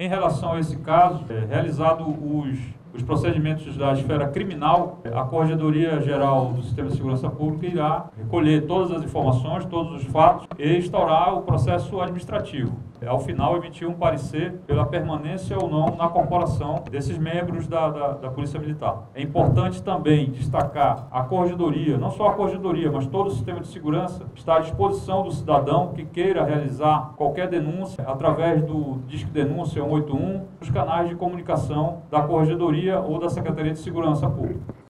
Em relação a esse caso, realizado os procedimentos da esfera criminal, a Corregedoria Geral do Sistema de Segurança Pública irá recolher todas as informações, todos os fatos e instaurar o processo administrativo. Ao final, emitir um parecer pela permanência ou não na corporação desses membros da Polícia Militar. É importante também destacar a Corregedoria, não só a Corregedoria, mas todo o sistema de segurança está à disposição do cidadão que queira realizar qualquer denúncia através do Disque Denúncia 181, os canais de comunicação da Corregedoria ou da Secretaria de Segurança Pública.